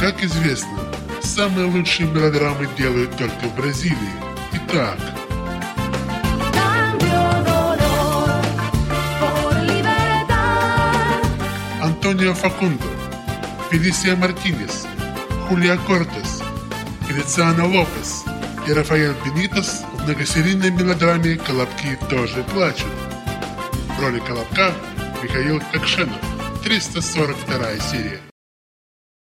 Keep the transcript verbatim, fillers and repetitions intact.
Как известно, самые лучшие мелодрамы делают только в Бразилии. Итак, Антонио Факундо, Фелисия Мартинес, Хулия Кортес, Фелициано Лопес и Рафаэль Бенитес в многосерийной мелодраме «Колобки тоже плачут». В роли Колобка Михаил Кокшенов, триста сорок вторая серия.